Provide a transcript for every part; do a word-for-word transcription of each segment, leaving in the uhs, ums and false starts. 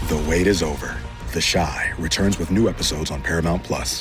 The wait is over. The Chi returns with new episodes on Paramount Plus.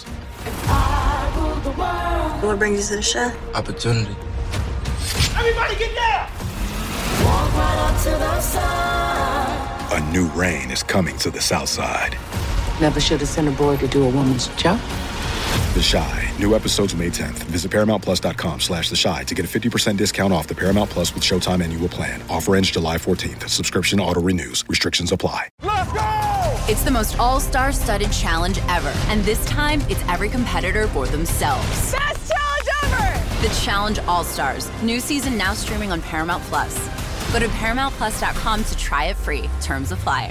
What brings you to the Chi? Opportunity. Everybody get down! Walk right up to the side. A new reign is coming to the South Side. Never should have sent a boy to do a woman's job. The Chi. New episodes May tenth. Visit ParamountPlus.com slash The Chi to get a fifty percent discount off the Paramount Plus with Showtime annual plan. Offer ends July fourteenth. Subscription auto-renews. Restrictions apply. Let's go! It's the most all-star studded challenge ever. And this time, it's every competitor for themselves. Best challenge ever! The Challenge All-Stars. New season now streaming on Paramount Plus. Go to Paramount Plus dot com to try it free. Terms apply.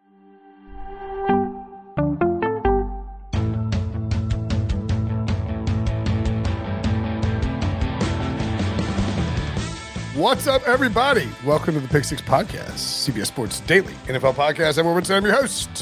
What's up, everybody? Welcome to the Pick Six Podcast, C B S Sports Daily N F L Podcast. I'm Winston. I'm your host.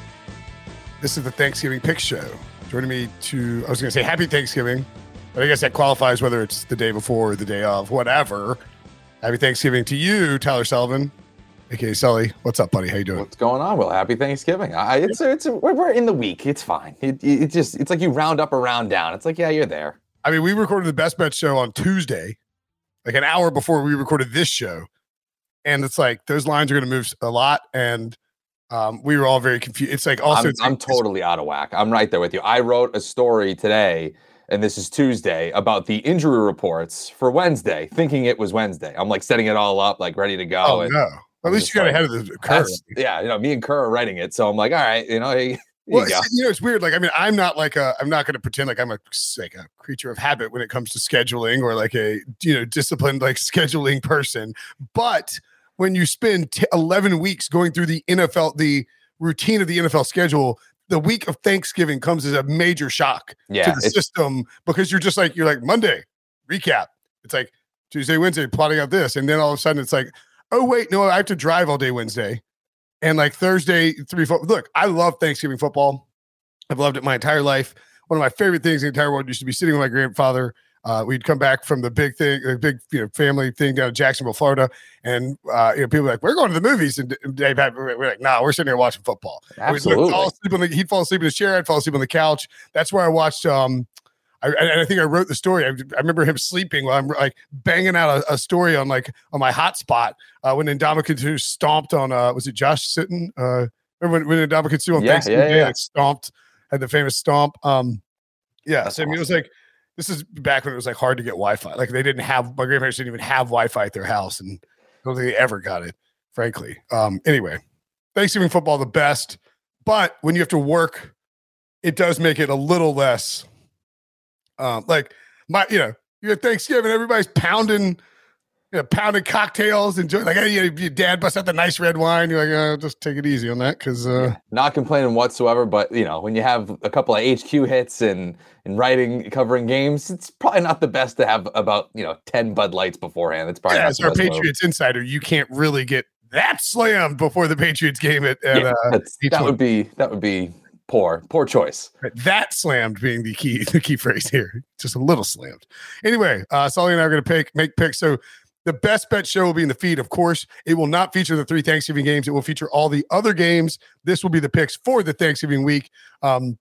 This is the Thanksgiving Pick Show. Joining me to, I was going to say Happy Thanksgiving, but I guess that qualifies whether it's the day before or the day of, whatever. Happy Thanksgiving to you, Tyler Sullivan, a k a. Sully. What's up, buddy? How you doing? What's going on? Well, happy Thanksgiving. I, it's it's we're, we're in the week. It's fine. It, it, it just it's like you round up or round down. It's like, yeah, you're there. I mean, we recorded the Best Bet show on Tuesday, like an hour before we recorded this show. And it's like, those lines are going to move a lot. And um, we were all very confused. It's like, also, I'm, it's I'm like, totally out of whack. I'm right there with you. I wrote a story today, and this is Tuesday, about the injury reports for Wednesday, thinking it was Wednesday. I'm like setting it all up, like ready to go. Oh, and no. At least you got like, ahead of the curve. Yeah, you know, me and Kerr are writing it. So I'm like, all right, you know, hey, Well, you, it's, you know, it's weird. Like, I mean, I'm not like a, I'm not going to pretend like I'm a, like a creature of habit when it comes to scheduling or like a, you know, disciplined, like scheduling person. But when you spend t- eleven weeks going through the N F L, the routine of the N F L schedule, the week of Thanksgiving comes as a major shock yeah, to the system, because you're just like, you're like Monday recap. It's like Tuesday, Wednesday, plotting out this. And then all of a sudden it's like, oh, wait, no, I have to drive all day Wednesday. And like Thursday, three, four. Look, I love Thanksgiving football. I've loved it my entire life. One of my favorite things in the entire world used to be sitting with my grandfather. Uh, we'd come back from the big thing, the big you know family thing down in Jacksonville, Florida, and uh, you know people were like, "We're going to the movies," and Dave, we're like, "Nah, we're sitting here watching football." Absolutely. We'd fall asleep on the, he'd fall asleep in his chair. I'd fall asleep on the couch. That's where I watched. Um, I, and I think I wrote the story. I, I remember him sleeping while I'm like banging out a, a story on like on my hotspot uh, when Ndamukong stomped on. Uh, was it Josh Sitton? Uh, remember when, when Ndamukong on yeah, Thanksgiving yeah, Day yeah. like, stomped, had the famous stomp. Um, yeah, That's so I mean, it was awesome. like this is back when it was like hard to get Wi-Fi. Like they didn't have my grandparents didn't even have Wi-Fi at their house, and I don't think they ever got it. Frankly, um, anyway, Thanksgiving football the best, but when you have to work, it does make it a little less. Um, like my, you know, you're at Thanksgiving, everybody's pounding, you know, pounding cocktails, enjoy. Like, hey, your dad busts out the nice red wine. You're like, uh, just take it easy on that, because uh, Not complaining whatsoever, but you know, when you have a couple of H Q hits and and writing covering games, it's probably not the best to have about you know ten Bud Lights beforehand. It's probably yeah, not as the our best move. Patriots insider, you can't really get that slammed before the Patriots game at, at Yeah, uh, that's, each that one. would be that would be poor poor choice. Right, that slammed being the key, the key phrase here. Just a little slammed. Anyway, uh, Sully and I are going to pick make picks. So the Best Bet show will be in the feed. Of course, it will not feature the three Thanksgiving games. It will feature all the other games. This will be the picks for the Thanksgiving week. Um,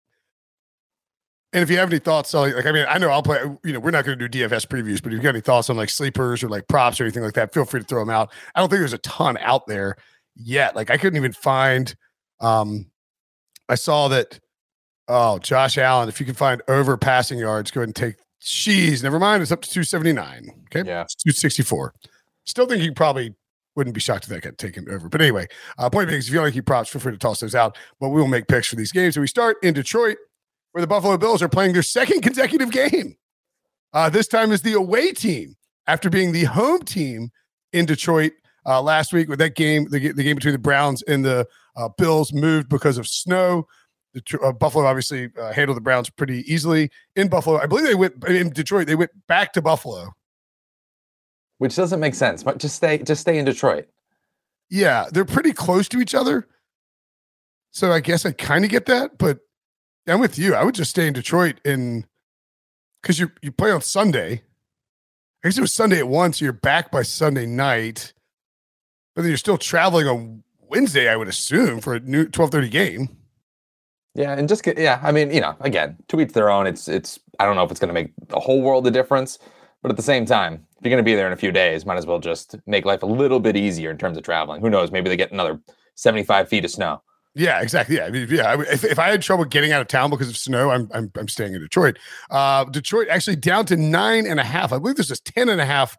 and if you have any thoughts, Sully, like I mean, I know I'll play. You know, we're not going to do D F S previews, but if you've got any thoughts on like sleepers or like props or anything like that, feel free to throw them out. I don't think there's a ton out there yet. Like I couldn't even find. Um, I saw that. Oh, Josh Allen, if you can find over passing yards, go ahead and take. Jeez, never mind. It's up to two seventy-nine. Okay. Yeah. It's two sixty-four. Still think you probably wouldn't be shocked if that got taken over. But anyway, uh, point being, if you want to keep props, feel free to toss those out. But we will make picks for these games. So we start in Detroit, where the Buffalo Bills are playing their second consecutive game. Uh, this time is the away team after being the home team in Detroit uh, last week with that game, the, the game between the Browns and the uh, Bills moved because of snow. The, uh, Buffalo obviously uh, handled the Browns pretty easily in Buffalo. I believe they went in Detroit. They went back to Buffalo, Which doesn't make sense. But just stay, just stay in Detroit. Yeah, they're pretty close to each other. So I guess I kind of get that, but I'm with you. I would just stay in Detroit and because you you play on Sunday. I guess it was Sunday at one, so you're back by Sunday night. But then you're still traveling on Wednesday, I would assume, for a new twelve thirty game. Yeah, and just get, yeah, I mean, you know, again, to each their own. It's it's I don't know if it's going to make a whole world of difference, but at the same time, if you're going to be there in a few days, might as well just make life a little bit easier in terms of traveling. Who knows? Maybe they get another seventy-five feet of snow. Yeah, exactly. Yeah, I mean, yeah. If, if I had trouble getting out of town because of snow, I'm I'm, I'm staying in Detroit. Uh, Detroit actually down to nine and a half. I believe this is ten and a half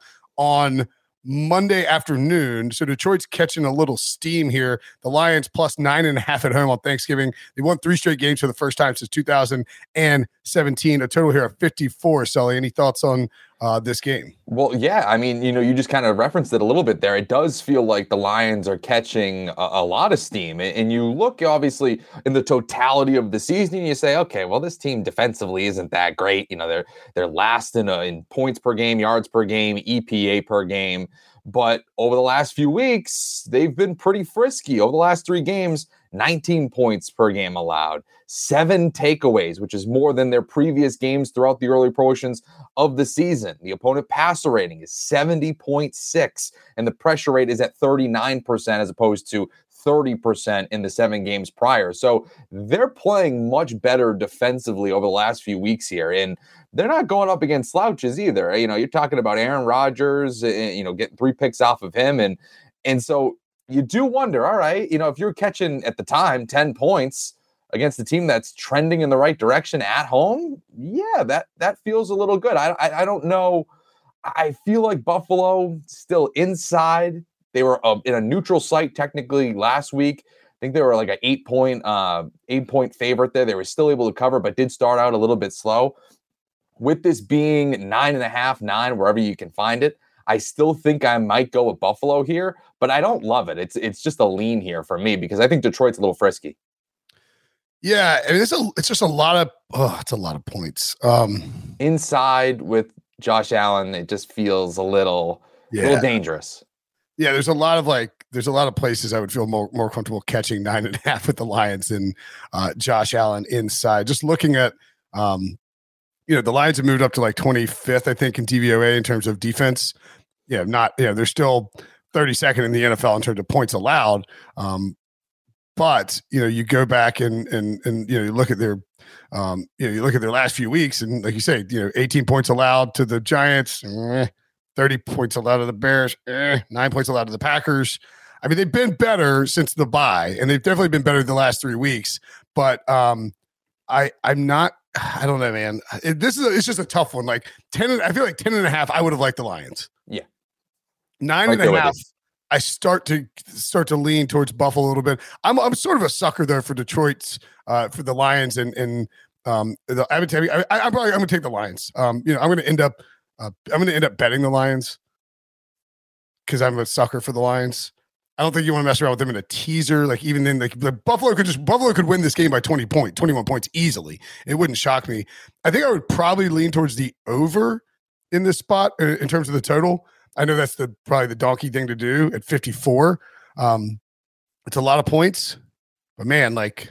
on Monday afternoon. So Detroit's catching a little steam here. The Lions plus nine and a half at home on Thanksgiving. They won three straight games for the first time since two thousand seventeen. A total here of fifty-four. Sully, any thoughts on uh, this game? Well, yeah. I mean, you know, you just kind of referenced it a little bit there. It does feel like the Lions are catching a, a lot of steam. And you look, obviously, in the totality of the season, and you say, okay, well, this team defensively isn't that great. You know, they're they're last in, uh, in points per game, yards per game, E P A per game. But over the last few weeks, they've been pretty frisky. Over the last three games, nineteen points per game allowed, seven takeaways, which is more than their previous games throughout the early portions of the season. The opponent passer rating is seventy point six, and the pressure rate is at thirty-nine percent as opposed to thirty percent in the seven games prior. So they're playing much better defensively over the last few weeks here. And they're not going up against slouches either. You know, you're talking about Aaron Rodgers, you know, getting three picks off of him. And, and so you do wonder, all right, you know, if you're catching at the time ten points against a team that's trending in the right direction at home, yeah, that, that feels a little good. I, I, I don't know. I feel like Buffalo still inside. They were uh, in a neutral site technically last week. I think they were like an eight point, uh, eight point favorite there. They were still able to cover, but did start out a little bit slow. With this being nine and a half, nine, wherever you can find it, I still think I might go with Buffalo here, but I don't love it. It's it's just a lean here for me because I think Detroit's a little frisky. Yeah, I mean, it's a it's just a lot of oh, it's a lot of points. Um, Inside with Josh Allen, it just feels a little, yeah. a little dangerous. Yeah, there's a lot of like, there's a lot of places I would feel more more comfortable catching nine and a half with the Lions than uh, Josh Allen inside. Just looking at, um, you know, the Lions have moved up to like twenty-fifth, I think, in D V O A in terms of defense. Yeah, not, you know, they're still thirty-second in the N F L in terms of points allowed. Um, but you know, you go back and and and you know, you look at their, um, you know, you look at their last few weeks, and like you say, you know, eighteen points allowed to the Giants. Eh, thirty points allowed to the Bears, eh, nine points allowed to the Packers. I mean, they've been better since the bye, and they've definitely been better the last three weeks. But um, I, I'm not. I don't know, man. It, this is a, it's just a tough one. Like ten, I feel like ten and a half. I would have liked the Lions. Yeah, nine and a half. I start to start to lean towards Buffalo a little bit. I'm I'm sort of a sucker though for Detroit's uh, for the Lions and and um, the, I would tell you, I, I'm probably I'm gonna take the Lions. Um, you know, I'm gonna end up. Uh, I'm going to end up betting the Lions because I'm a sucker for the Lions. I don't think you want to mess around with them in a teaser. Like even then, like the Buffalo could just Buffalo could win this game by twenty points, twenty-one points easily. It wouldn't shock me. I think I would probably lean towards the over in this spot in, in terms of the total. I know that's the probably the donkey thing to do at fifty-four. Um, it's a lot of points, but man, like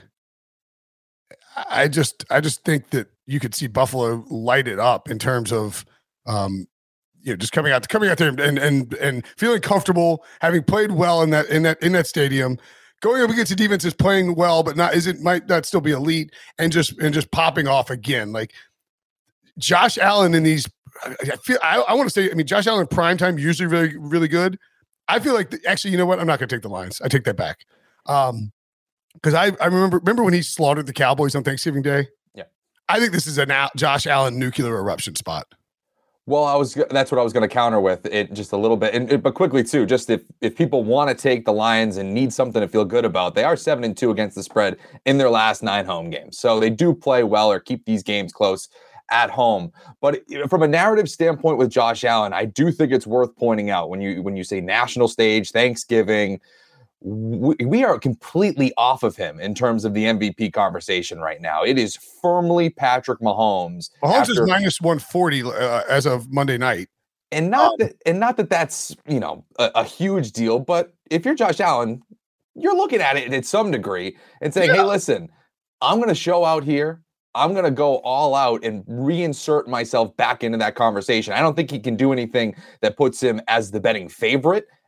I just I just think that you could see Buffalo light it up in terms of. Um, you know, just coming out, coming out there and and and feeling comfortable, having played well in that in that in that stadium, going up against a defense is playing well, but not isn't might not still be elite, and just and just popping off again. Like Josh Allen in these, I feel I, I want to say, I mean, Josh Allen in primetime usually really really good. I feel like the, actually, you know what? I'm not going to take the Lions. I take that back. Um, because I I remember remember when he slaughtered the Cowboys on Thanksgiving Day. Yeah, I think this is a now Josh Allen nuclear eruption spot. Well, I was that's what I was going to counter with it just a little bit, and but quickly too. Just if if people want to take the Lions and need something to feel good about, they are seven and two against the spread in their last nine home games, so they do play well or keep these games close at home. But from a narrative standpoint with Josh Allen, I do think it's worth pointing out when you when you say national stage, Thanksgiving. We, we are completely off of him in terms of the M V P conversation right now. It is firmly Patrick Mahomes. Mahomes after, is minus one forty uh, as of Monday night. And not um, that, and not that that's, you know, a, a huge deal, but if you're Josh Allen, you're looking at it at some degree and saying, yeah. hey, listen, I'm going to show out here. I'm going to go all out and reinsert myself back into that conversation. I don't think he can do anything that puts him as the betting favorite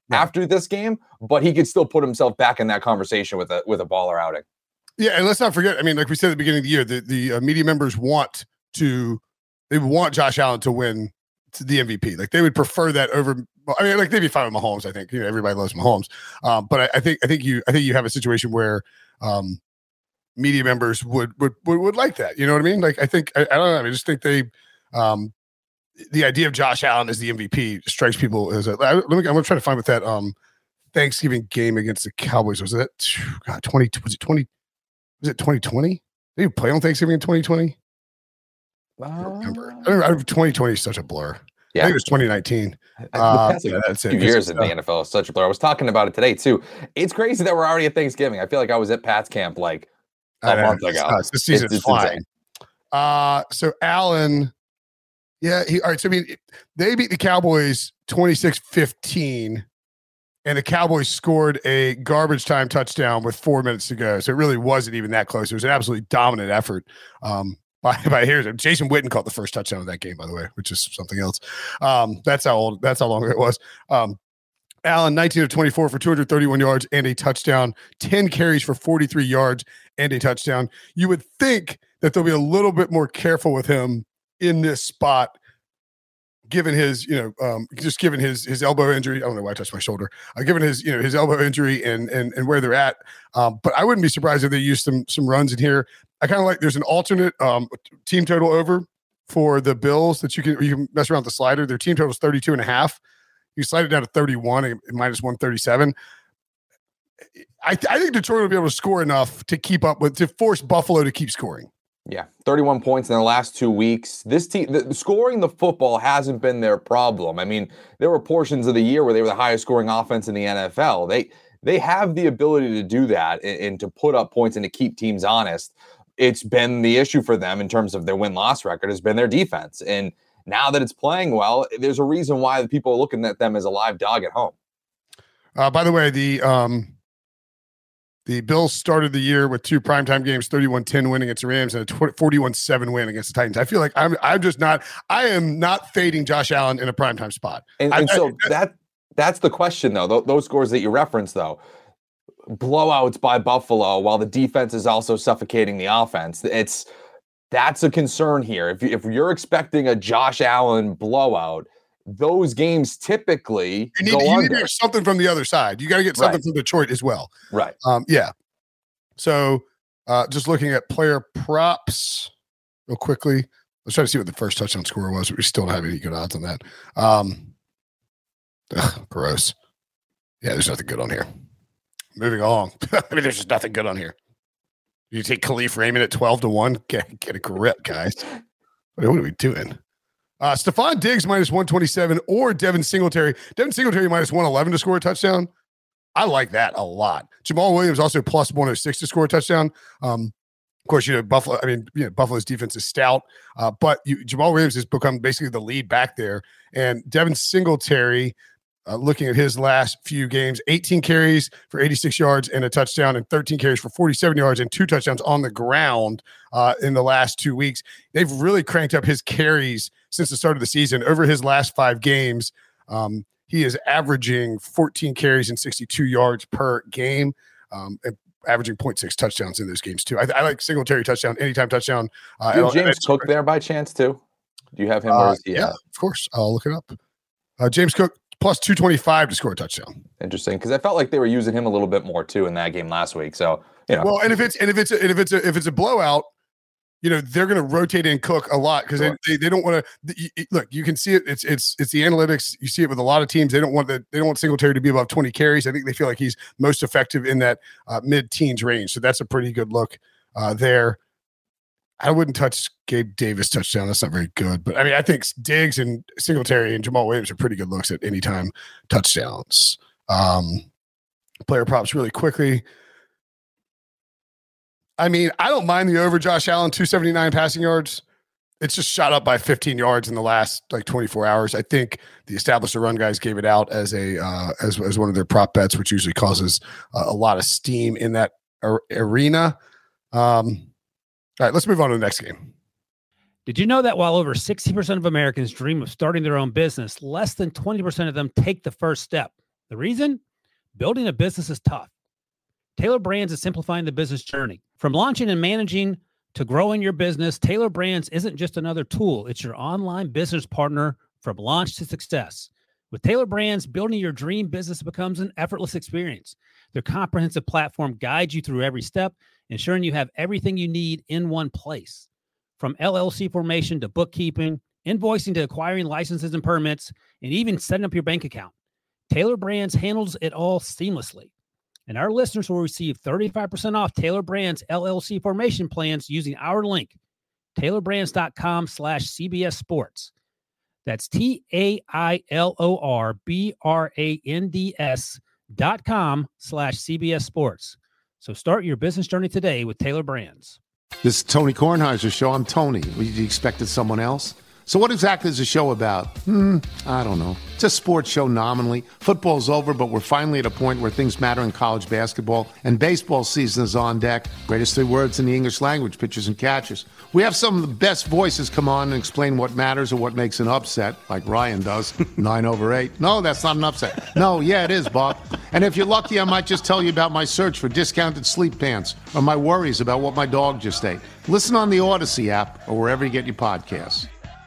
right. after this game, but he could still put himself back in that conversation with a with a baller outing. Yeah, and let's not forget, I mean, like we said at the beginning of the year, the, the uh, media members want to, they want Josh Allen to win the M V P. Like they would prefer that over, I mean, like they'd be fine with Mahomes, I think. You know, everybody loves Mahomes. Um, but I, I think I think you I think you have a situation where um, media members would, would would would like that. You know what I mean? Like I think, I, I don't know, I just think they, um, the idea of Josh Allen as the M V P strikes people as a, I, let me, I'm going to try to find what that um, Thanksgiving game against the Cowboys was. That, God, twenty, was it twenty? Was it twenty twenty? Did you play on Thanksgiving in twenty twenty? Uh, I don't remember. I don't know. twenty twenty is such a blur. Yeah. I think it was twenty nineteen. Uh, the yeah, that's few it. years in uh, the N F L is such a blur. I was talking about it today, too. It's crazy that we're already at Thanksgiving. I feel like I was at Pat's camp like a know, month ago. Uh, this season's it's, it's flying. Uh, so, Allen, yeah, he, all right. So, I mean, they beat the Cowboys twenty-six fifteen. And the Cowboys scored a garbage time touchdown with four minutes to go. So it really wasn't even that close. It was an absolutely dominant effort um, by, by here's Jason Witten caught the first touchdown of that game, by the way, which is something else. Um, that's how old, that's how long it was. Um, Allen, nineteen of twenty-four for two hundred thirty-one yards and a touchdown, ten carries for forty-three yards and a touchdown. You would think that they'll be a little bit more careful with him in this spot, given his, you know, um, just given his his elbow injury. I don't know why I touched my shoulder. Uh, given his, you know, his elbow injury and and and where they're at. Um, but I wouldn't be surprised if they use some some runs in here. I kind of like. There's an alternate um, team total over for the Bills that you can you can mess around with the slider. Their team total is thirty-two and a half. You slide it down to thirty-one and minus one thirty-seven. I, I think Detroit will be able to score enough to keep up with to force Buffalo to keep scoring. Yeah, thirty-one points in the last two weeks. This team, the, scoring the football hasn't been their problem. I mean, there were portions of the year where they were the highest scoring offense in the N F L. They they have the ability to do that and, and to put up points and to keep teams honest. It's been the issue for them in terms of their win-loss record has been their defense. And now that it's playing well, there's a reason why the people are looking at them as a live dog at home. Uh, by the way, the um, the Bills started the year with two primetime games, thirty-one ten win against the Rams and a forty-one seven win against the Titans. I feel like I'm I'm just not I am not fading Josh Allen in a primetime spot. And, and I, so I, that that's the question, though. Th- those scores that you referenced, though, blowouts by Buffalo while the defense is also suffocating the offense. It's that's a concern here. If, you, if you're expecting a Josh Allen blowout, those games typically you need, go you under. need to have something from the other side. You got to get something right. from Detroit as well. Right. Um, yeah. So uh, just looking at player props real quickly. Let's try to see what the first touchdown score was. We still don't have any good odds on that. Um, ugh, gross. Yeah, there's nothing good on here. Moving on. I mean, there's just nothing good on here. You take Khalif Raymond at twelve to one. Get, get a grip, guys. What are we doing? Uh, Stephon Diggs minus one twenty-seven or Devin Singletary. Devin Singletary minus one eleven to score a touchdown. I like that a lot. Jamal Williams also plus one oh six to score a touchdown. Um, of course, you know, Buffalo, I mean, you know, Buffalo's defense is stout, uh, but you, Jamal Williams has become basically the lead back there. And Devin Singletary, uh, looking at his last few games, eighteen carries for eighty-six yards and a touchdown, and thirteen carries for forty-seven yards and two touchdowns on the ground uh, in the last two weeks. They've really cranked up his carries since the start of the season. Over his last five games, um, he is averaging fourteen carries and sixty-two yards per game, um, and averaging point six touchdowns in those games too. I, I like Singletary touchdown, anytime touchdown. Uh, Do you have James Cook there by chance too? Do you have him? Uh, he yeah, at? Of course. I'll look it up. Uh, James Cook plus two twenty-five to score a touchdown. Interesting, because I felt like they were using him a little bit more too in that game last week. So you know, well, and if it's and if it's a, and if it's a, if it's a blowout, you know, they're going to rotate in Cook a lot because sure. they, they, they don't want to look. You can see it. It's it's it's the analytics. You see it with a lot of teams. They don't want the they don't want Singletary to be above twenty carries. I think they feel like he's most effective in that uh, mid-teens range. So that's a pretty good look uh, there. I wouldn't touch Gabe Davis touchdown. That's not very good. But I mean, I think Diggs and Singletary and Jamal Williams are pretty good looks at anytime touchdowns. Um, player props really quickly. I mean, I don't mind the over Josh Allen, two seventy-nine passing yards. It's just shot up by fifteen yards in the last like twenty-four hours. I think the establish the run guys gave it out as a uh, as as one of their prop bets, which usually causes uh, a lot of steam in that ar- arena. Um, all right, let's move on to the next game. Did you know that while over sixty percent of Americans dream of starting their own business, less than twenty percent of them take the first step? The reason? Building a business is tough. Taylor Brands is simplifying the business journey. From launching and managing to growing your business, Taylor Brands isn't just another tool. It's your online business partner from launch to success. With Taylor Brands, building your dream business becomes an effortless experience. Their comprehensive platform guides you through every step, ensuring you have everything you need in one place. From L L C formation to bookkeeping, invoicing to acquiring licenses and permits, and even setting up your bank account, Taylor Brands handles it all seamlessly. And our listeners will receive thirty-five percent off Taylor Brands L L C formation plans using our link, taylorbrands.com slash CBS Sports. That's T A I L O R B R A N D S dot com slash CBS Sports. So start your business journey today with Taylor Brands. This is Tony Kornheiser's show. I'm Tony. You expected someone else? So what exactly is the show about? Hmm, I don't know. It's a sports show nominally. Football's over, but we're finally at a point where things matter in college basketball, and baseball season is on deck. Greatest three words in the English language, pitchers and catchers. We have some of the best voices come on and explain what matters or what makes an upset, like Ryan does, nine over eight. No, that's not an upset. No, yeah, it is, Bob. And if you're lucky, I might just tell you about my search for discounted sleep pants or my worries about what my dog just ate. Listen on the Odyssey app or wherever you get your podcasts.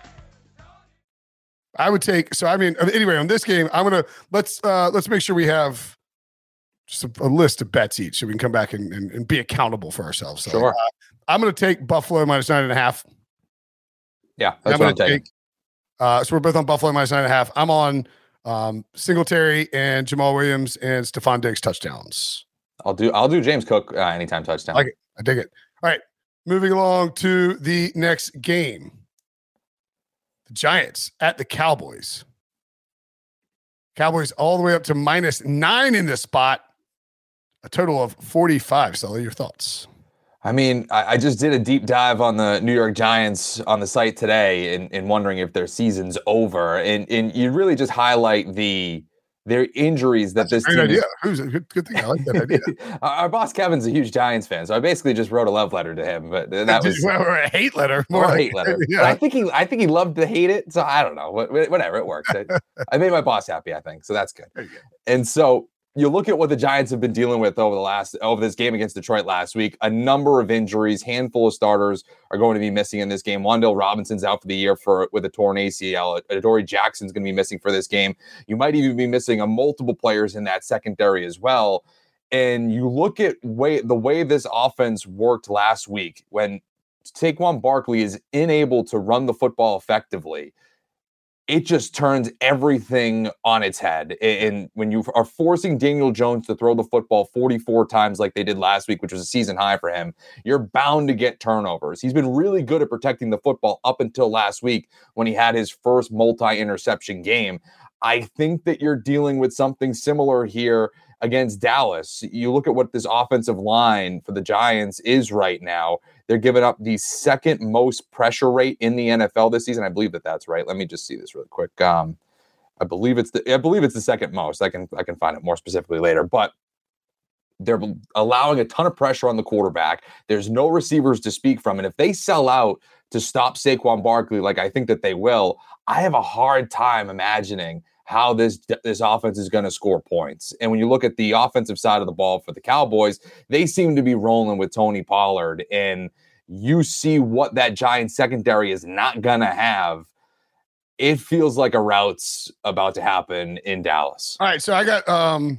I would take, so I mean, anyway, on this game, I'm going to, let's, uh, let's make sure we have just a, a list of bets each so we can come back and, and, and be accountable for ourselves. So, sure. Uh, I'm going to take Buffalo minus nine and a half. Yeah, that's what I'm taking. Uh, so we're both on Buffalo minus nine and a half. I'm on um, Singletary and Jamal Williams and Stephon Diggs touchdowns. I'll do, I'll do James Cook uh, anytime touchdown. I like it. I dig it. All right. Moving along to the next game. The Giants at the Cowboys. Cowboys all the way up to minus nine in this spot. A total of forty-five. Sully, your thoughts? I mean, I, I just did a deep dive on the New York Giants on the site today and, and wondering if their season's over. And, and you really just highlight the their injuries that That's this a great team idea. is- Who's a good, good thing. I like that idea. Our boss Kevin's a huge Giants fan, so I basically just wrote a love letter to him. But that was or a hate letter. more a like- hate letter. Yeah. But I think he, I think he loved to hate it. So I don't know. Wh- wh- Whatever, it works. I, I made my boss happy, I think. So that's good. There you go. And so you look at what the Giants have been dealing with over the last over this game against Detroit last week. A number of injuries, handful of starters are going to be missing in this game. Wan'Dale Robinson's out for the year for with a torn A C L. Adoree Jackson's going to be missing for this game. You might even be missing a multiple players in that secondary as well. And you look at way the way this offense worked last week when Saquon Barkley is unable to run the football effectively. It just turns everything on its head. And when you are forcing Daniel Jones to throw the football forty-four times like they did last week, which was a season high for him, you're bound to get turnovers. He's been really good at protecting the football up until last week when he had his first multi-interception game. I think that you're dealing with something similar here against Dallas. You look at what this offensive line for the Giants is right now. They're giving up the second most pressure rate in the N F L this season. I believe that that's right. Let me just see this really quick. Um, I believe it's the I believe it's the second most. I can I can find it more specifically later, but they're allowing a ton of pressure on the quarterback. There's no receivers to speak from, and if they sell out to stop Saquon Barkley, like I think that they will, I have a hard time imagining how this this offense is going to score points. And when you look at the offensive side of the ball for the Cowboys, they seem to be rolling with Tony Pollard, and you see what that Giants secondary is not going to have. It feels like a route's about to happen in Dallas. All right, so I got um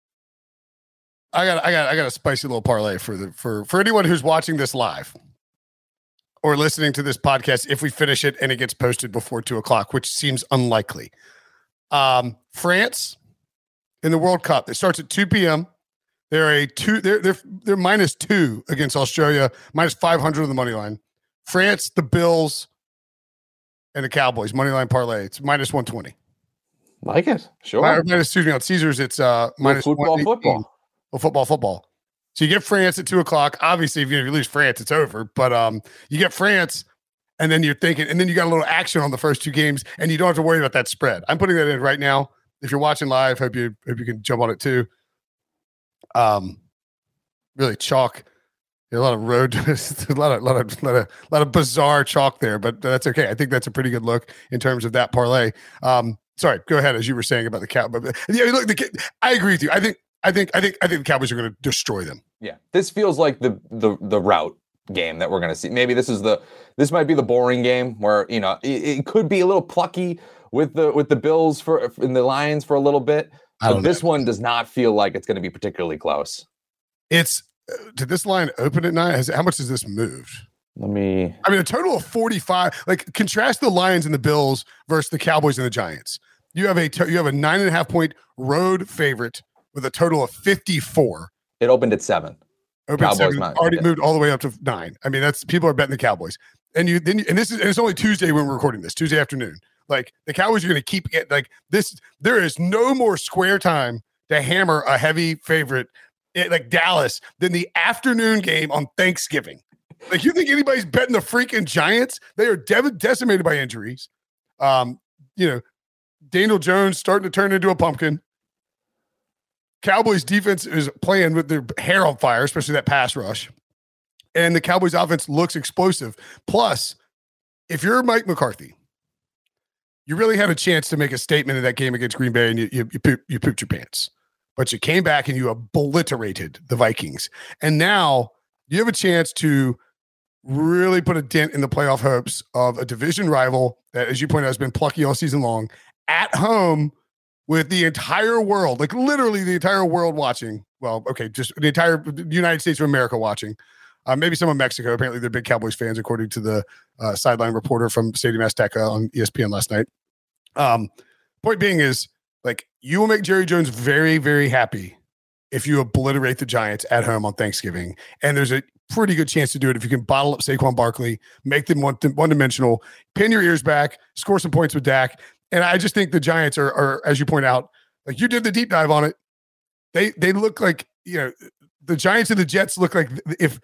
I got I got I got a spicy little parlay for the for for anyone who's watching this live or listening to this podcast if we finish it and it gets posted before two o'clock, which seems unlikely. Um, France in the World Cup. It starts at two p.m. They're a two. They're they're they're minus two against Australia, minus five hundred on the money line. France, the Bills, and the Cowboys money line parlay. It's minus one twenty. Like it, sure. Uh, minus, excuse me, on Caesars, it's uh minus football, football, well, football, football. So you get France at two o'clock. Obviously, if you, if you lose France, it's over. But um, you get France. And then you're thinking, and then you got a little action on the first two games, and you don't have to worry about that spread. I'm putting that in right now. If you're watching live, hope you hope you can jump on it too. Um, really chalk. A lot of road, a lot of, lot of, lot of, lot of bizarre chalk there, but that's okay. I think that's a pretty good look in terms of that parlay. Um, sorry, go ahead as you were saying about the Cowboys. Yeah, look, the, I agree with you. I think, I think, I think, I think the Cowboys are going to destroy them. Yeah, this feels like the the the route game that we're going to see. Maybe this is the this might be the boring game where you know it, it could be a little plucky with the with the Bills for in the Lions for a little bit. But this know. one does not feel like it's going to be particularly close. It's uh, did this line open at nine? Has, how much has this moved? Let me. I mean, a total of forty-five. Like, contrast the Lions and the Bills versus the Cowboys and the Giants. You have a to- you have a nine and a half point road favorite with a total of fifty-four. It opened at seven. Opened Cowboys seven. Already moved all the way up to nine. I mean, that's people are betting the Cowboys. And you then you, and this is and it's only Tuesday when we're recording this. Tuesday afternoon. Like the Cowboys are going to keep it like this. There is no more square time to hammer a heavy favorite it, like Dallas than the afternoon game on Thanksgiving. Like, you think anybody's betting the freaking Giants? They are de- decimated by injuries. Um, you know, Daniel Jones starting to turn into a pumpkin. Cowboys defense is playing with their hair on fire, especially that pass rush. And the Cowboys offense looks explosive. Plus, if you're Mike McCarthy, you really had a chance to make a statement in that game against Green Bay, and you you, you, poop, you pooped your pants. But you came back and you obliterated the Vikings. And now you have a chance to really put a dent in the playoff hopes of a division rival that, as you pointed out, has been plucky all season long, at home with the entire world, like literally the entire world watching. Well, okay, just the entire United States of America watching. Uh, maybe some of Mexico. Apparently, they're big Cowboys fans, according to the uh, sideline reporter from Stadium Azteca on E S P N last night. Um, point being is, like, you will make Jerry Jones very, very happy if you obliterate the Giants at home on Thanksgiving. And there's a pretty good chance to do it if you can bottle up Saquon Barkley, make them one, one-dimensional, pin your ears back, score some points with Dak. And I just think the Giants are, are, as you point out, like you did the deep dive on it. They they look like, you know, the Giants and the Jets look like if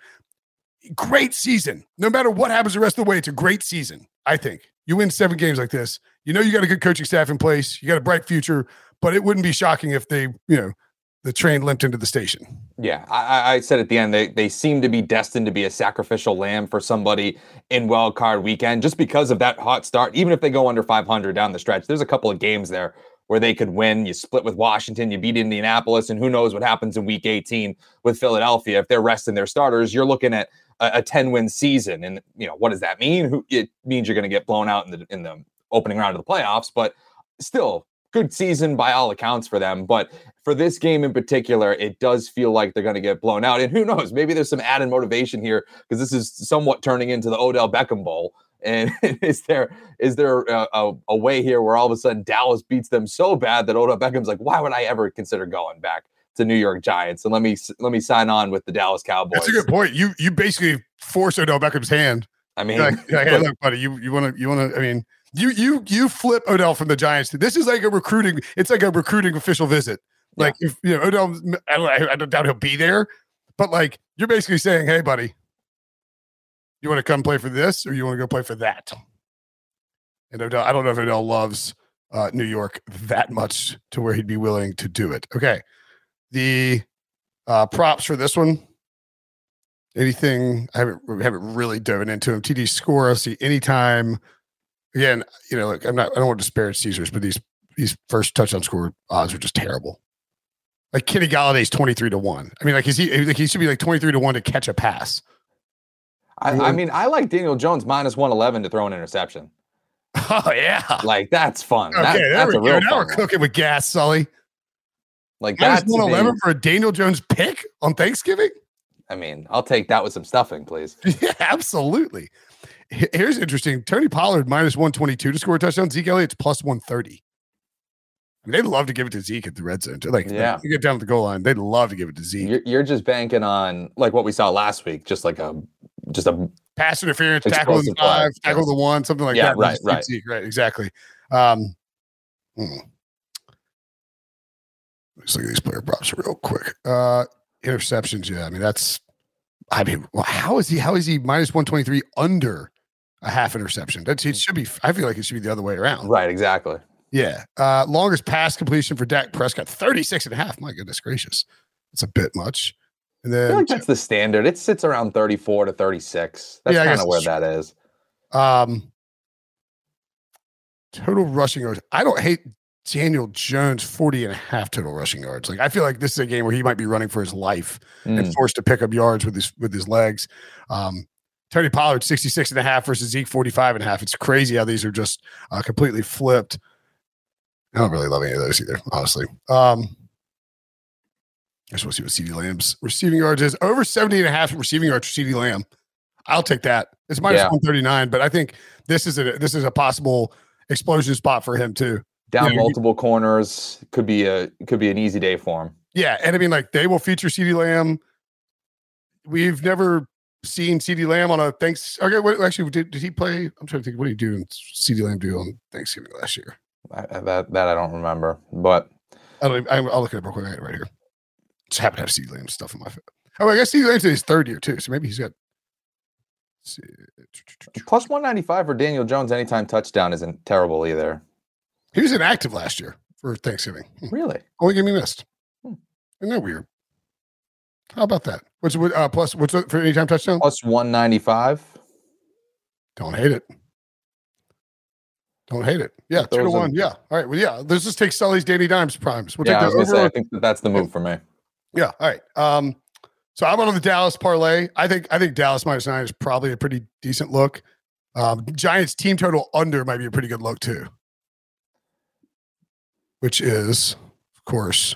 great season. No matter what happens the rest of the way, it's a great season, I think. You win seven games like this. You know you got a good coaching staff in place. You got a bright future, but it wouldn't be shocking if they, you know, the train limped into the station. Yeah, I, I said at the end, they they seem to be destined to be a sacrificial lamb for somebody in wild card weekend just because of that hot start. Even if they go under five hundred down the stretch, there's a couple of games there where they could win. You split with Washington, you beat Indianapolis, and who knows what happens in week eighteen with Philadelphia. If they're resting their starters, you're looking at a ten-win season. And, you know, what does that mean? Who, it means you're going to get blown out in the in the opening round of the playoffs, but still good season by all accounts for them. But for this game in particular, it does feel like they're going to get blown out. And who knows, maybe there's some added motivation here because this is somewhat turning into the Odell Beckham Bowl. And is there is there a, a, a way here where all of a sudden Dallas beats them so bad that Odell Beckham's like, why would I ever consider going back to New York Giants? And let me let me sign on with the Dallas Cowboys. That's a good point. You you basically force Odell Beckham's hand. I mean, like, like, hey, look, buddy, you you want to you want to. I mean, you you you flip Odell from the Giants. This is like a recruiting. It's like a recruiting official visit. Like yeah. if you know Odell, I don't I don't doubt he'll be there, but like you're basically saying, hey, buddy, you want to come play for this or you want to go play for that? And Odell, I don't know if Odell loves uh, New York that much to where he'd be willing to do it. Okay. The uh, props for this one, anything, I haven't, haven't really dove into him. T D score, I'll see anytime. Again, you know, like I'm not, I don't want to disparage Caesars, but these, these first touchdown score odds are just terrible. Like Kenny Galladay's twenty-three to one. I mean, like, is he, like, he should be like twenty-three to one to catch a pass. I, I mean, I like Daniel Jones minus one eleven to throw an interception. Oh, yeah. Like, that's fun. Okay, that, there that's we a real go. Now we're one. cooking with gas, Sully. Like, Minus that's one eleven for a Daniel Jones pick on Thanksgiving? I mean, I'll take that with some stuffing, please. Yeah, absolutely. Here's interesting. Tony Pollard minus one twenty-two to score a touchdown. Zeke Elliott's plus one thirty. I mean, they'd love to give it to Zeke at the red zone. Like, yeah. you get down to the goal line, they'd love to give it to Zeke. You're, you're just banking on, like, what we saw last week, just like a just a pass interference, tackle in the five, play. tackle the one, something like yeah, that. Right, right. Zeke, right, exactly. Um, hmm. Let's look at these player props real quick. Uh, interceptions, yeah. I mean, that's, I mean, well, how is he, how is he minus one twenty-three under a half interception? That's, it should be, I feel like it should be the other way around. Right, exactly. Yeah. Uh, longest pass completion for Dak Prescott, thirty-six and a half. My goodness gracious. It's a bit much. And then I feel like that's the standard. It sits around thirty-four to thirty-six. That's yeah, kind of where that is. Um, total rushing yards. I don't hate Daniel Jones, forty and a half total rushing yards. Like, I feel like this is a game where he might be running for his life mm. and forced to pick up yards with his with his legs. Um, Tony Pollard, sixty-six and a half versus Zeke, forty-five and a half. It's crazy how these are just uh, completely flipped. I don't really love any of those either, honestly. Um, I just want to see what CeeDee Lamb's receiving yards is. Over seventy and a half receiving yards for CeeDee Lamb. I'll take that. It's minus yeah. one thirty-nine, but I think this is a this is a possible explosion spot for him too. Down you know, multiple he, corners could be a could be an easy day for him. Yeah, and I mean, like, they will feature CeeDee Lamb. We've never seen CeeDee Lamb on a thanks. Okay, what, actually, did, did he play? I'm trying to think. What did he do? CeeDee Lamb do on Thanksgiving last year? I, that that I don't remember, but I don't. I, I'll look it up real quick. I got it right here. Just happen to have CeeDee Lamb stuff in my. Oh, I guess CeeDee Lamb's in his third year too, so maybe he's got. Plus one ninety-five for Daniel Jones anytime touchdown isn't terrible either. He was inactive last year for Thanksgiving. Really? Only game he missed. Hmm. Isn't that weird? How about that? What's uh, plus? What's for anytime touchdown? Plus one ninety-five. Don't hate it. Don't hate it. Yeah, two to one. Are... Yeah. All right. Well, yeah. Let's just take Sully's Danny Dimes primes. We'll yeah, take I was gonna say, I think that that's the move for me. Yeah. All right. Um, so I'm on the Dallas parlay. I think I think Dallas minus nine is probably a pretty decent look. Um, Giants team total under might be a pretty good look too. Which is, of course,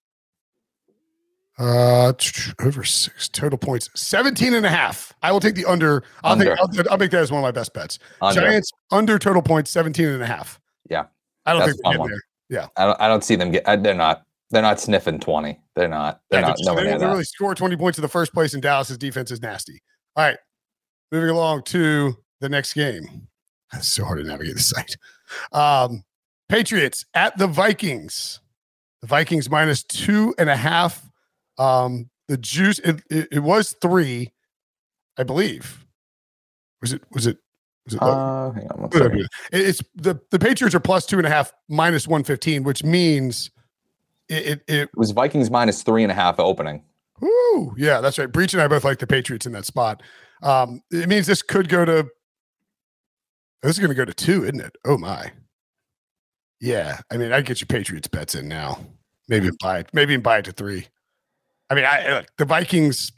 uh, over six total points, seventeen and a half. I will take the under. I'll, under. Take, I'll, I'll make that as one of my best bets. Under. Giants under total points, seventeen and a half. Yeah. I don't That's think they're getting there. Yeah. I don't, I don't see them get, they're not, they're not sniffing twenty. They're not, they're yeah, not, they're, they don't really score twenty points in the first place, and Dallas's defense is nasty. All right. Moving along to the next game. It's so hard to navigate the site. Um, Patriots at the Vikings. The Vikings minus two and a half. Um, the juice, it, it, it was three, I believe. Was it, was it, was it? Uh, hang on, it, it's the, the Patriots are plus two and a half, minus one fifteen, which means it, it, it, it was Vikings minus three and a half opening. Ooh, yeah, that's right. Breach and I both like the Patriots in that spot. Um, it means this could go to, this is going to go to two, isn't it? Oh my. Yeah, I mean, I'd get your Patriots bets in now. Maybe buy it. Maybe buy it to three. I mean, I look, the Vikings.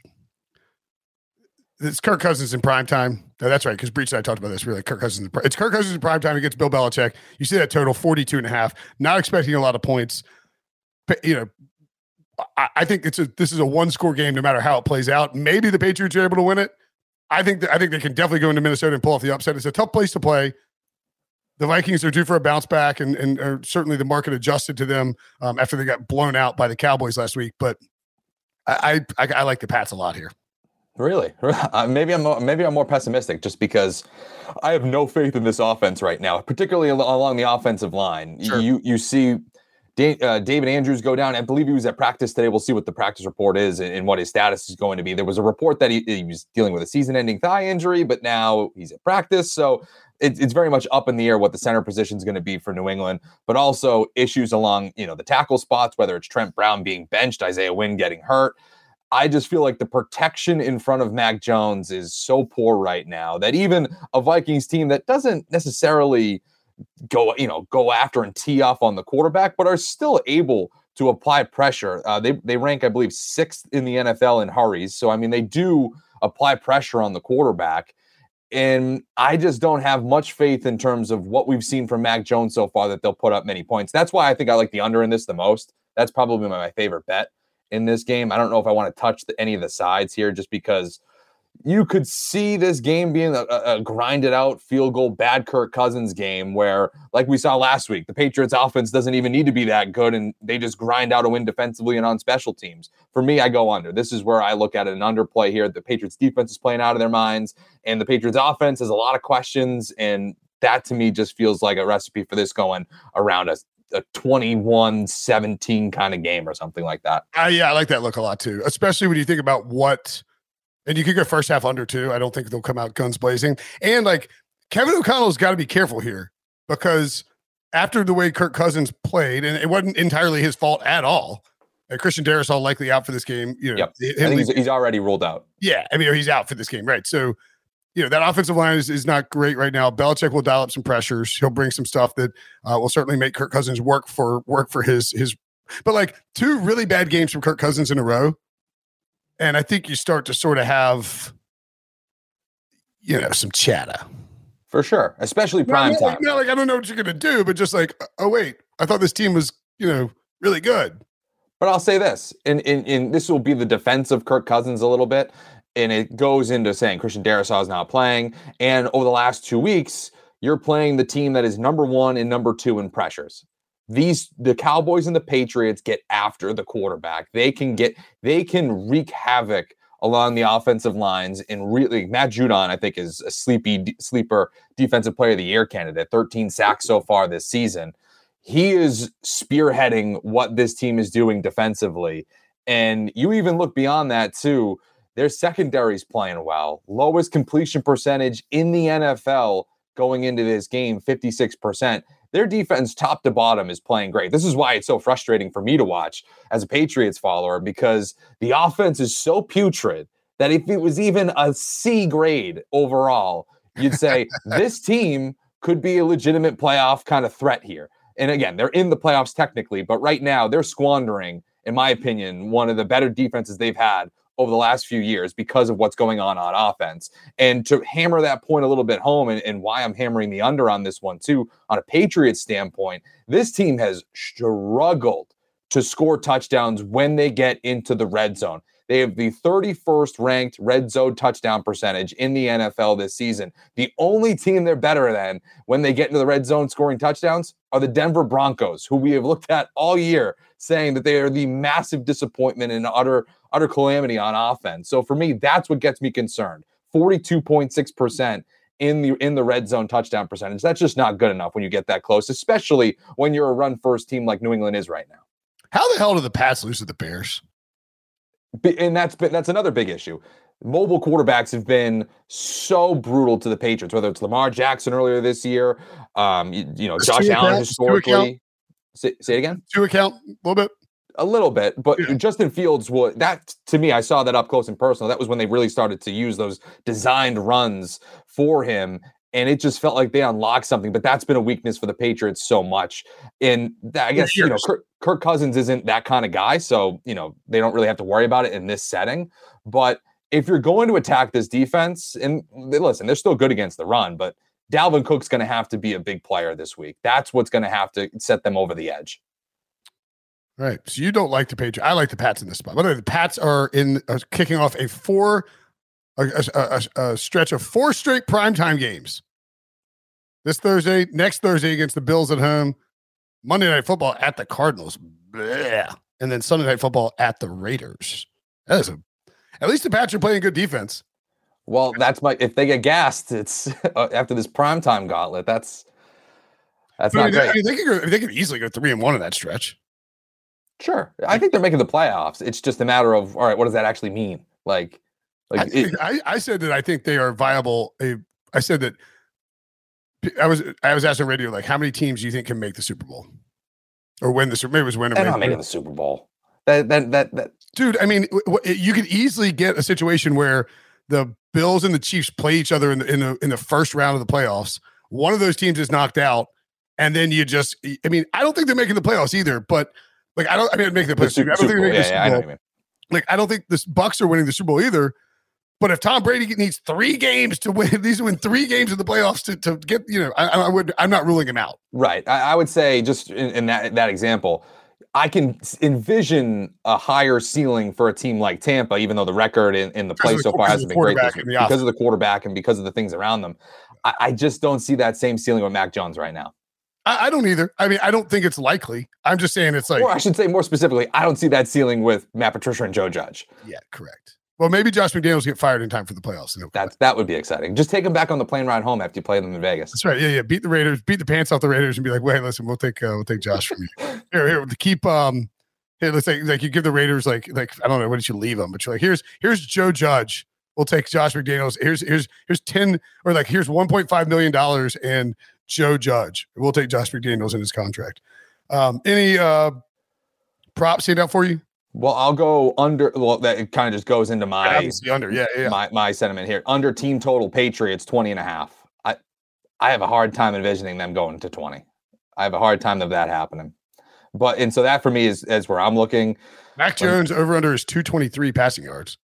It's Kirk Cousins in prime time. No, that's right, because Breach and I talked about this. Really, Kirk Cousins. It's Kirk Cousins in prime time against Bill Belichick. You see that total forty-two and a half. Not expecting a lot of points. You know, I, I think it's a this is a one score game. No matter how it plays out, maybe the Patriots are able to win it. I think that, I think they can definitely go into Minnesota and pull off the upset. It's a tough place to play. The Vikings are due for a bounce back, and, and are certainly the market adjusted to them um, after they got blown out by the Cowboys last week. But I I, I like the Pats a lot here. Really? Uh, maybe I'm more, maybe I'm more pessimistic just because I have no faith in this offense right now, particularly al- along the offensive line. Sure. You you see da- uh, David Andrews go down. I believe he was at practice today. We'll see what the practice report is and, and what his status is going to be. There was a report that he, he was dealing with a season-ending thigh injury, but now he's at practice. So It, it's very much up in the air what the center position is going to be for New England, but also issues along, you know, the tackle spots, whether it's Trent Brown being benched, Isaiah Wynn getting hurt. I just feel like the protection in front of Mac Jones is so poor right now that even a Vikings team that doesn't necessarily go, you know, go after and tee off on the quarterback, but are still able to apply pressure. Uh, they, they rank, I believe, sixth in the N F L in hurries. So, I mean, they do apply pressure on the quarterback. And I just don't have much faith in terms of what we've seen from Mac Jones so far that they'll put up many points. That's why I think I like the under in this the most. That's probably my favorite bet in this game. I don't know if I want to touch the, any of the sides here just because you could see this game being a, a grinded out field goal, bad Kirk Cousins game where, like we saw last week, the Patriots offense doesn't even need to be that good and they just grind out a win defensively and on special teams. For me, I go under. This is where I look at an underplay here. The Patriots defense is playing out of their minds and the Patriots offense has a lot of questions. And that to me just feels like a recipe for this going around a, a twenty-one seventeen kind of game or something like that. Uh, yeah, I like that look a lot too, especially when you think about what, and you could go first half under too. I don't think they'll come out guns blazing. And like Kevin O'Connell's got to be careful here because after the way Kirk Cousins played, and it wasn't entirely his fault at all. And Christian Darrisaw likely out for this game. You know, yep. I think he's, he's already ruled out. Yeah, I mean he's out for this game, right? So you know, that offensive line is, is not great right now. Belichick will dial up some pressures. He'll bring some stuff that uh, will certainly make Kirk Cousins work for work for his his. But like two really bad games from Kirk Cousins in a row, and I think you start to sort of have, you know, some chatter. For sure, especially prime not, time. Like, not like I don't know what you're gonna do, but just like, oh wait, I thought this team was, you know, really good. But I'll say this, and in, in, in this will be the defense of Kirk Cousins a little bit, and it goes into saying Christian Darrisaw is not playing, and over the last two weeks, you're playing the team that is number one and number two in pressures. These the Cowboys and the Patriots get after the quarterback. They can get they can wreak havoc along the offensive lines, and really Matt Judon, I think, is a sleepy sleeper defensive player of the year candidate. thirteen sacks so far this season. He is spearheading what this team is doing defensively. And you even look beyond that too. Their secondary's playing well. Lowest completion percentage in the N F L going into this game, fifty-six percent. Their defense, top to bottom, is playing great. This is why it's so frustrating for me to watch as a Patriots follower, because the offense is so putrid that if it was even a C grade overall, you'd say this team could be a legitimate playoff kind of threat here. And again, they're in the playoffs technically, but right now they're squandering, in my opinion, one of the better defenses they've had over the last few years because of what's going on on offense. And to hammer that point a little bit home, and, and why I'm hammering the under on this one too, on a Patriots standpoint, this team has struggled to score touchdowns when they get into the red zone. They have the thirty-first ranked red zone touchdown percentage in the N F L this season. The only team they're better than when they get into the red zone scoring touchdowns are the Denver Broncos, who we have looked at all year, saying that they are the massive disappointment and utter, utter calamity on offense. So for me, that's what gets me concerned. forty-two point six percent in the in the red zone touchdown percentage. That's just not good enough when you get that close, especially when you're a run-first team like New England is right now. How the hell did the Pats lose to the Bears? And that's that's another big issue. Mobile quarterbacks have been so brutal to the Patriots, whether it's Lamar Jackson earlier this year, um, you, you know, Josh Allen historically. Say, say it again? Two account, a little bit. A little bit, but yeah. Justin Fields, was that to me, I saw that up close and personal. That was when they really started to use those designed runs for him. And it just felt like they unlocked something, but that's been a weakness for the Patriots so much. And that, I guess, you know, Kirk, Kirk Cousins isn't that kind of guy. So, you know, they don't really have to worry about it in this setting. But if you're going to attack this defense, and listen, they're still good against the run, but Dalvin Cook's going to have to be a big player this week. That's what's going to have to set them over the edge. All right. So you don't like the Patriots. I like the Pats in this spot. By the way, the Pats are in uh, kicking off a four a, a, a, a stretch of four straight primetime games. This Thursday, next Thursday against the Bills at home, Monday Night Football at the Cardinals, bleh, and then Sunday Night Football at the Raiders. That is a, at least the Pats are playing good defense. Well, that's my, if they get gassed, it's uh, after this primetime gauntlet. That's, that's but not I mean, great. I mean, they, could go, they could easily go three and one in that stretch. Sure. I think they're making the playoffs. It's just a matter of, all right, what does that actually mean? Like, like I, think, it, I, I said that I think they are viable. A, I said that I was I was asking radio, like, how many teams do you think can make the Super Bowl or win the Super? Maybe it was win or they're win. not making the Super Bowl. That that that that. Dude, I mean, w- w- you could easily get a situation where the Bills and the Chiefs play each other in the in the in the first round of the playoffs. One of those teams is knocked out, and then you just. I mean, I don't think they're making the playoffs either. But like, I don't. I mean, making the playoffs. Super, I don't think they're making yeah, the Super yeah, I know Bowl. what you mean. Like, I don't think the Bucks are winning the Super Bowl either. But if Tom Brady needs three games to win, these win three games in the playoffs to, to get, you know, I, I would, I'm not ruling him out. Right. I, I would say just in, in that that example, I can envision a higher ceiling for a team like Tampa, even though the record in, in the play so far hasn't been great this week, because of the quarterback and because of the things around them. I, I just don't see that same ceiling with Mac Jones right now. I, I don't either. I mean, I don't think it's likely. I'm just saying it's like, or I should say more specifically, I don't see that ceiling with Matt Patricia and Joe Judge. Yeah, correct. Well, maybe Josh McDaniels get fired in time for the playoffs. That's that would be exciting. Just take them back on the plane ride home after you play them in Vegas. That's right. Yeah, yeah. Beat the Raiders, beat the pants off the Raiders, and be like, "Wait, listen, we'll take uh, we'll take Josh from you." Here, here, to keep um, here, let's say like you give the Raiders like like I don't know, what did you leave them? But you're like, here's here's Joe Judge. We'll take Josh McDaniels. Here's here's here's ten or like here's one point five million dollars and Joe Judge. We'll take Josh McDaniels in his contract. Um, any uh props stand out for you? Well, I'll go under. Well, that kind of just goes into my obviously under. Yeah, yeah. My my sentiment here. Under team total Patriots twenty and a half. I I have a hard time envisioning them going to twenty. I have a hard time of that happening. But and so that for me is is where I'm looking. Mac Jones um, over under is two twenty-three passing yards.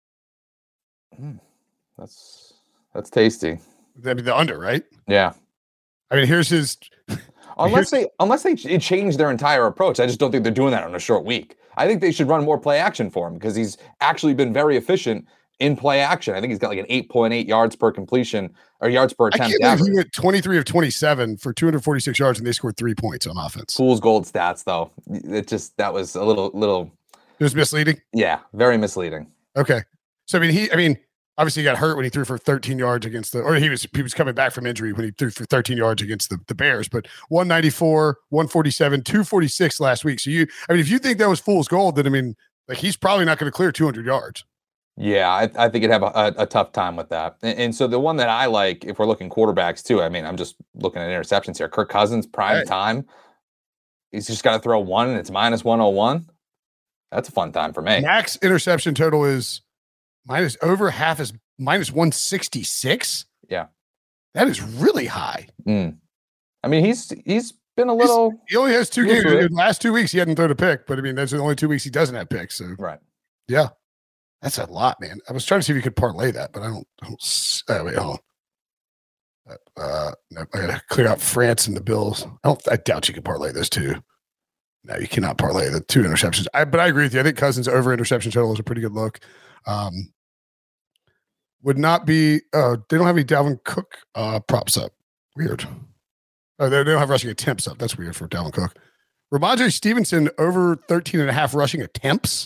Mm, that's that's tasty. That'd be the under, right? Yeah. I mean, here's his. Unless they unless they change their entire approach, I just don't think they're doing that on a short week. I think they should run more play action for him because he's actually been very efficient in play action. I think he's got like an eight point eight yards per completion or yards per attempt. I can't believe he went twenty-three of twenty-seven for two hundred forty-six yards and they scored three points on offense. Fool's gold stats, though. It just that was a little little. It was misleading. Yeah, very misleading. Okay, so I mean, he, I mean, obviously he got hurt when he threw for thirteen yards against the, or he was he was coming back from injury when he threw for thirteen yards against the, the Bears. But one ninety-four, one forty-seven, two forty-six last week. So you, I mean, if you think that was fool's gold, then I mean, like he's probably not going to clear two hundred yards. Yeah, I, I think it'd have a, a, a tough time with that. And, and so the one that I like, if we're looking quarterbacks too, I mean, I'm just looking at interceptions here. Kirk Cousins, prime right. time. He's just got to throw one, and it's minus one oh one. That's a fun time for me. Max interception total is minus over half is minus one sixty-six. Yeah, that is really high. Mm. I mean, he's he's been a little. He's, he only has two games. In the last two weeks, he hadn't thrown a pick, but I mean, that's the only two weeks he doesn't have picks. So right, yeah, that's a lot, man. I was trying to see if you could parlay that, but I don't. I don't uh, wait, hold on. Uh, no, I gotta clear out France and the Bills. I don't. I doubt you could parlay those two. No, you cannot parlay the two interceptions. I, but I agree with you. I think Cousins over interception total is a pretty good look. Um, would not be. Uh, they don't have any Dalvin Cook uh, props up. Weird. Oh, they don't have rushing attempts up. That's weird for Dalvin Cook. Ramondre Stevenson over thirteen and a half rushing attempts.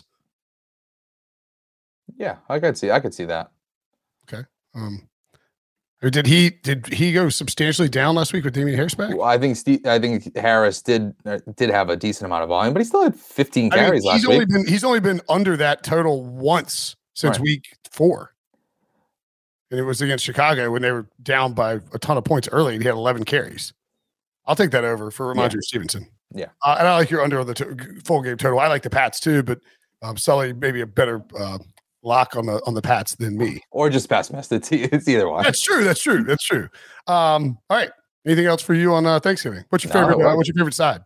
Yeah, I could see. I could see that. Okay. Um, did he did he go substantially down last week with Damian Harris back? Well, I think Steve, I think Harris did uh, did have a decent amount of volume, but he still had fifteen carries I mean, he's last only week. Been, he's only been under that total once since right. week four. And it was against Chicago when they were down by a ton of points early, and he had eleven carries. I'll take that over for Ramondre yeah. Stevenson. Yeah. Uh, and I like your under on the to- full game total. I like the Pats too, but um, Sully maybe a better uh, lock on the on the Pats than me. Or just pessimist. It's, it's either one. That's true. That's true. That's true. Um, all right. Anything else for you on uh, Thanksgiving? What's your favorite? No, uh, what's your favorite side?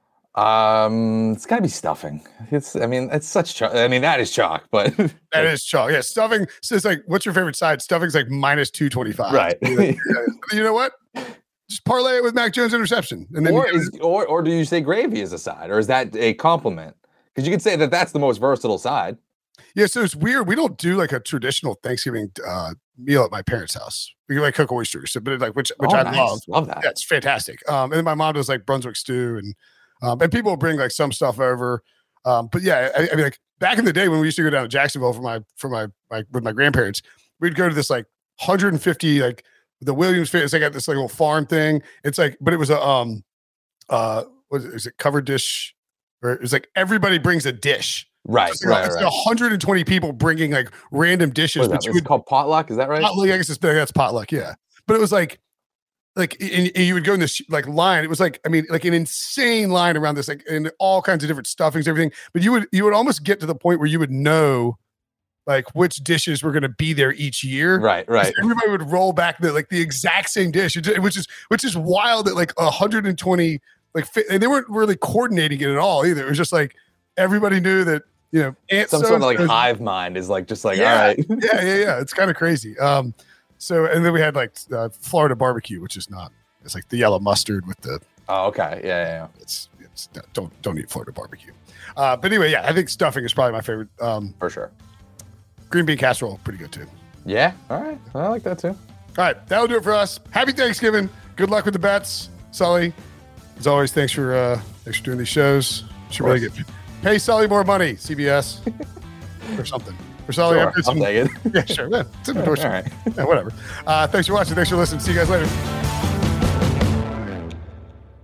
Um, it's got to be stuffing. It's. I mean, it's such. Chalk. I mean, that is chalk. But that is chalk. Yeah, stuffing. So it's like, what's your favorite side? Stuffing's like minus two twenty five. Right. You know what? Just parlay it with Mac Jones interception, and then or is or or do you say gravy as a side, or is that a compliment? Because you could say that that's the most versatile side. Yeah, so it's weird. We don't do like a traditional Thanksgiving uh, meal at my parents' house. We like cook oysters, so, but like which which oh, I nice. love. Love that. Yeah, it's fantastic. Um, and then my mom does like Brunswick stew, and um, and people bring like some stuff over. Um, but yeah, I, I mean, like back in the day when we used to go down to Jacksonville for my for my, my with my grandparents, we'd go to this like one hundred fifty like. The Williams family, they got this like little farm thing. It's like, but it was a um, uh, what is it? Is it covered dish? Or it was like everybody brings a dish. Right, it's like, right, it's right. like one hundred twenty people bringing like random dishes. But you would call potluck. Is that right? Potluck, I guess it's, that's potluck. Yeah, but it was like, like, and, and you would go in this like line. It was like, I mean, like an insane line around this, like, and all kinds of different stuffings, everything. But you would, you would almost get to the point where you would know. Like which dishes were going to be there each year, right? Right. Everybody would roll back the like the exact same dish, which is which is wild. That like one hundred twenty, like, and they weren't really coordinating it at all either. It was just like everybody knew that you know Aunt some so sort of like hive mind is like just like yeah, all right, yeah, yeah, yeah. It's kind of crazy. Um, so and then we had like uh, Florida barbecue, which is not. It's like the yellow mustard with the. Oh, okay, yeah, yeah. yeah. It's it's don't don't eat Florida barbecue. Uh, but anyway, yeah, I think stuffing is probably my favorite. Um, for sure. Green bean casserole, pretty good too. Yeah. All right. I like that too. All right. That'll do it for us. Happy Thanksgiving. Good luck with the bets. Sully, as always, thanks for uh, thanks for doing these shows. Should really get pay Sully more money, C B S. Or something. For Sully, sure, I'll some, take it. Yeah, sure. Yeah, it's an endorsement. All right. Yeah, whatever. Uh, thanks for watching. Thanks for listening. See you guys later.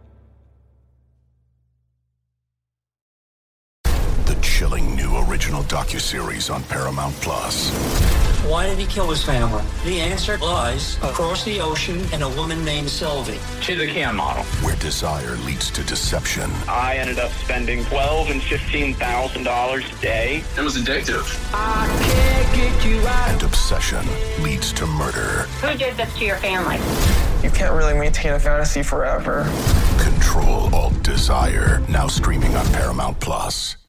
The chilling new original docuseries on Paramount Plus. Why did he kill his family? The answer lies across the ocean in a woman named Sylvie. She's a can model. Where desire leads to deception. I ended up spending twelve and fifteen thousand dollars a day. It was addictive. I can't get you out. And obsession leads to murder. Who did this to your family? You can't really maintain a fantasy forever. Control Alt Desire. Now streaming on Paramount Plus.